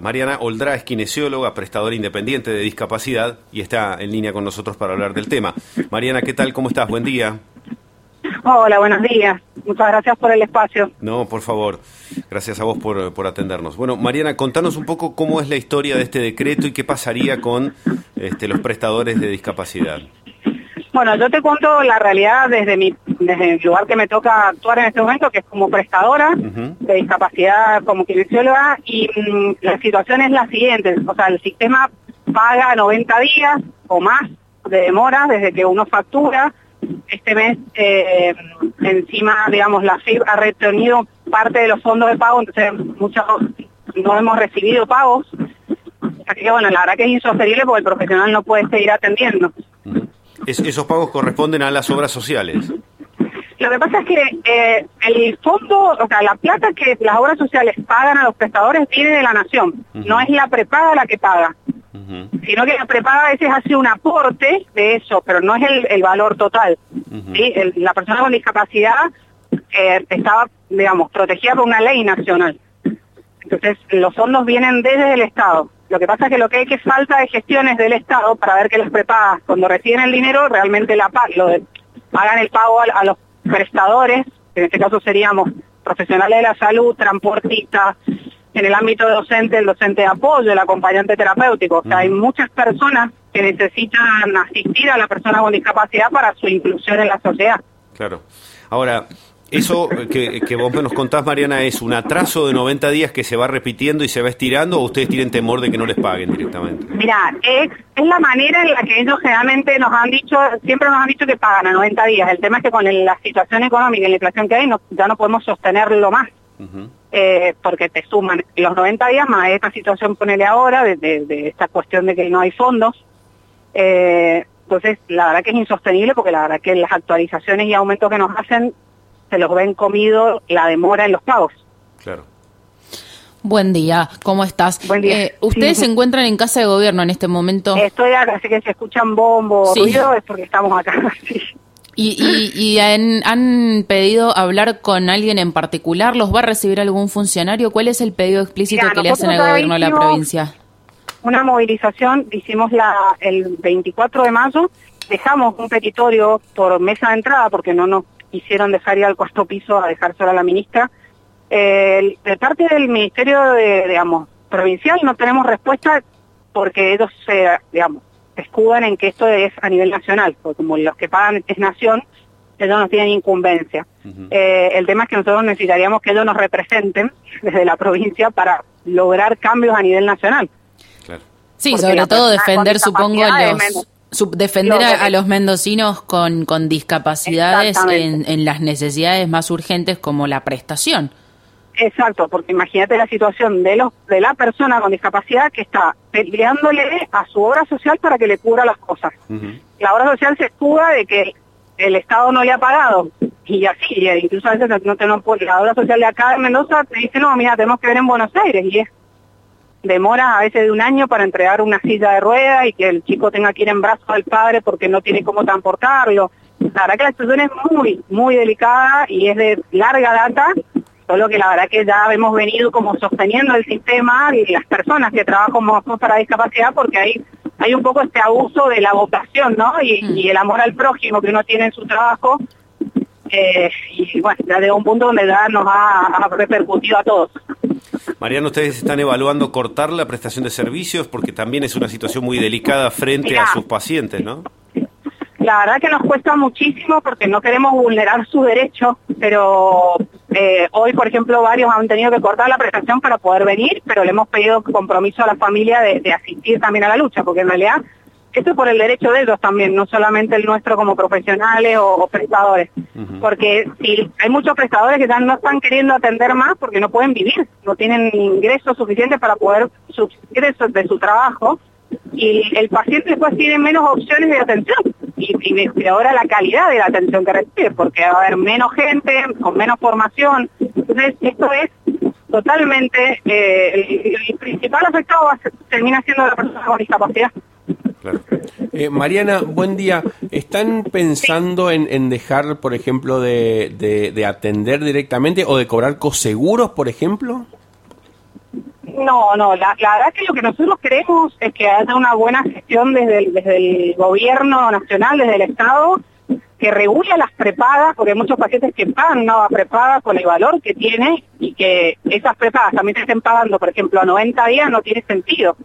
Mariana Oldra es kinesióloga, prestadora independiente de discapacidad y está en línea con nosotros para hablar del tema. Mariana, ¿qué tal? ¿Cómo estás? Buen día. Hola, buenos días. Muchas gracias por el espacio. No, por favor. Gracias a vos por atendernos. Bueno, Mariana, contanos un poco cómo es la historia de este decreto y qué pasaría con los prestadores de discapacidad. Bueno, yo te cuento la realidad desde el lugar que me toca actuar en este momento, que es como prestadora de discapacidad, como kinesióloga, y la situación es la siguiente. O sea, el sistema paga 90 días o más de demora desde que uno factura. Este mes, encima, digamos, la FIP ha retenido parte de los fondos de pago, entonces muchos no hemos recibido pagos. Así que, bueno, la verdad que es insostenible porque el profesional no puede seguir atendiendo. ¿Esos pagos corresponden a las obras sociales? Lo que pasa es que el fondo, o sea, la plata que las obras sociales pagan a los prestadores viene de la nación, no es la prepaga la que paga, sino que la prepaga a veces hace un aporte de eso, pero no es el valor total. ¿Sí? La persona con discapacidad estaba, digamos, protegida por una ley nacional. Entonces, los fondos vienen desde el Estado. Lo que pasa es que lo que hay que falta de gestiones del Estado para ver que las prepagas, cuando reciben el dinero, realmente hagan el pago a los prestadores, que en este caso seríamos profesionales de la salud, transportistas, en el ámbito docente, el docente de apoyo, el acompañante terapéutico. O sea, hay muchas personas que necesitan asistir a la persona con discapacidad para su inclusión en la sociedad. Claro. Ahora, eso que vos nos contás, Mariana, ¿es un atraso de 90 días que se va repitiendo y se va estirando o ustedes tienen temor de que no les paguen directamente? Mira, es la manera en la que ellos generalmente siempre nos han dicho que pagan a 90 días. El tema es que con la situación económica y la inflación que hay, ya no podemos sostenerlo más. Porque te suman los 90 días más esta situación, ponele ahora, de esta cuestión de que no hay fondos. Entonces, la verdad que es insostenible porque la verdad que las actualizaciones y aumentos que nos hacen se los ven comido la demora en los pagos. Claro. Buen día, ¿cómo estás? Buen día. ¿Ustedes se encuentran en casa de gobierno en este momento? Estoy acá, así que si escuchan bombo o ruido es porque estamos acá. Sí. ¿Y han pedido hablar con alguien en particular? ¿Los va a recibir algún funcionario? ¿Cuál es el pedido explícito que le hacen al gobierno de la provincia? Una movilización, hicimos el 24 de mayo, dejamos un petitorio por mesa de entrada porque no nos quisieron dejar ir al cuarto piso a dejar sola a la ministra. De parte del Ministerio provincial no tenemos respuesta porque ellos se escudan en que esto es a nivel nacional, porque como los que pagan es nación, ellos no tienen incumbencia. El tema es que nosotros necesitaríamos que ellos nos representen desde la provincia para lograr cambios a nivel nacional. Claro. Sí, porque sobre todo defender, supongo, defender a los mendocinos con discapacidades en las necesidades más urgentes como la prestación. Exacto, porque imagínate la situación de la persona con discapacidad que está peleándole a su obra social para que le cubra las cosas. La obra social se escuda de que el Estado no le ha pagado, y así, incluso a veces la obra social de acá de Mendoza te dice, no, mira, tenemos que ver en Buenos Aires, y demora a veces de un año para entregar una silla de ruedas y que el chico tenga que ir en brazos del padre porque no tiene cómo transportarlo. La verdad que la situación es muy, muy delicada y es de larga data, solo que la verdad que ya hemos venido como sosteniendo el sistema y las personas que trabajamos para discapacidad porque hay un poco este abuso de la vocación, ¿no? Y el amor al prójimo que uno tiene en su trabajo. Y bueno, ya llegó un punto donde ya nos ha repercutido a todos. Mariana, ¿ustedes están evaluando cortar la prestación de servicios? Porque también es una situación muy delicada frente a sus pacientes, ¿no? La verdad que nos cuesta muchísimo porque no queremos vulnerar sus derechos, pero hoy, por ejemplo, varios han tenido que cortar la prestación para poder venir, pero le hemos pedido compromiso a la familia de asistir también a la lucha, porque en realidad esto es por el derecho de ellos también, no solamente el nuestro como profesionales o prestadores. Porque si hay muchos prestadores que ya no están queriendo atender más porque no pueden vivir, no tienen ingresos suficientes para poder subsistir de su trabajo, y el paciente después tiene menos opciones de atención y empeora la calidad de la atención que recibe, porque va a haber menos gente, con menos formación. Entonces, esto es totalmente, el principal afectado termina siendo la persona con discapacidad. Claro. Mariana, buen día. ¿Están pensando en dejar, por ejemplo, de atender directamente o de cobrar coseguros, por ejemplo? No, la verdad que lo que nosotros queremos es que haya una buena gestión desde el gobierno nacional, desde el Estado, que regule las prepagas, porque hay muchos pacientes que pagan una prepaga con el valor que tiene y que esas prepagas también se estén pagando, por ejemplo, a 90 días no tiene sentido.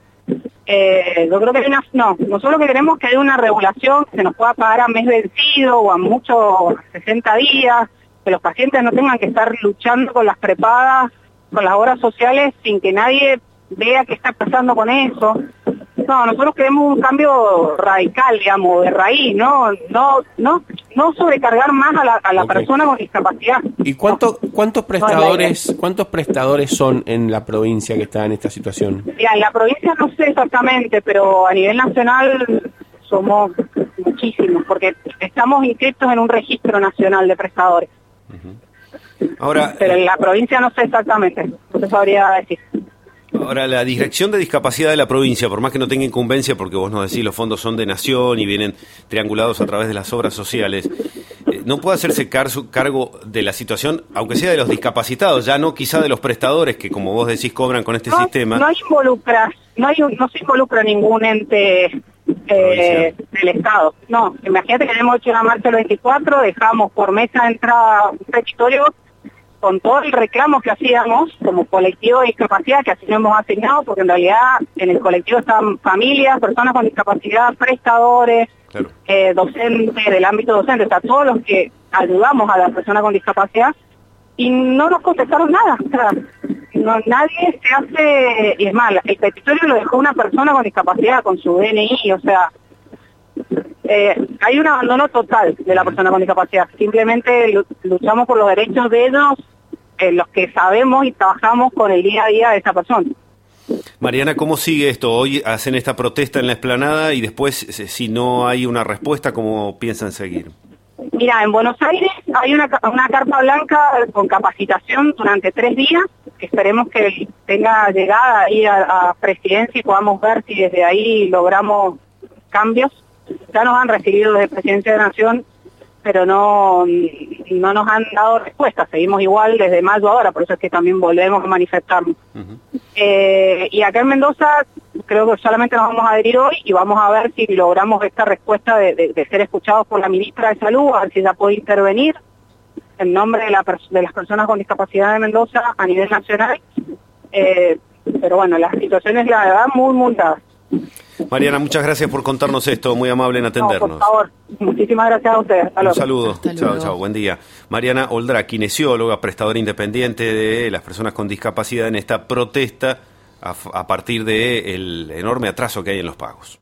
Yo creo que nosotros lo que queremos es que haya una regulación que se nos pueda pagar a mes vencido o a 60 días, que los pacientes no tengan que estar luchando con las prepagas, con las obras sociales, sin que nadie vea qué está pasando con eso. No, nosotros queremos un cambio radical, digamos, de raíz, no sobrecargar más a la persona con discapacidad. ¿Y cuántos prestadores son en la provincia que está en esta situación? Mira, en la provincia no sé exactamente, pero a nivel nacional somos muchísimos, porque estamos inscritos en un registro nacional de prestadores. Ahora, pero en la provincia no sé exactamente, no te sabría decir. Ahora, la Dirección de Discapacidad de la provincia, por más que no tenga incumbencia, porque vos nos decís los fondos son de nación y vienen triangulados a través de las obras sociales, ¿no puede hacerse cargo de la situación, aunque sea de los discapacitados, ya no quizá de los prestadores que, como vos decís, cobran con este sistema? No se involucra ningún ente del Estado. No, imagínate que hemos hecho una marcha el 24, dejamos por mesa de entrada un petitorio con todo el reclamo que hacíamos como colectivo de discapacidad, que así nos hemos asignado, porque en realidad en el colectivo están familias, personas con discapacidad, prestadores, claro, docentes del ámbito docente, o sea, todos los que ayudamos a la persona con discapacidad, y no nos contestaron nada. O sea, nadie se hace, y es más, el petitorio lo dejó una persona con discapacidad, con su DNI, o sea, hay un abandono total de la persona con discapacidad. Simplemente luchamos por los derechos de ellos, los que sabemos y trabajamos con el día a día de esa persona. Mariana, ¿cómo sigue esto? Hoy hacen esta protesta en la explanada y después, si no hay una respuesta, ¿cómo piensan seguir? Mira, en Buenos Aires hay una carpa blanca con capacitación durante 3 días, que esperemos que tenga llegada ahí a presidencia y podamos ver si desde ahí logramos cambios. Ya nos han recibido desde Presidencia de la Nación, pero no nos han dado respuesta. Seguimos igual desde mayo ahora, por eso es que también volvemos a manifestarnos. Y acá en Mendoza creo que solamente nos vamos a adherir hoy y vamos a ver si logramos esta respuesta de ser escuchados por la ministra de Salud, a ver si ella puede intervenir en nombre de las personas con discapacidad de Mendoza a nivel nacional. Pero bueno, la situación es la verdad muy dadas. Mariana, muchas gracias por contarnos esto, muy amable en atendernos. No, por favor, muchísimas gracias a ustedes. Hasta luego. Un saludo, chao, buen día. Mariana Oldra, kinesióloga, prestadora independiente de las personas con discapacidad en esta protesta a partir del enorme atraso que hay en los pagos.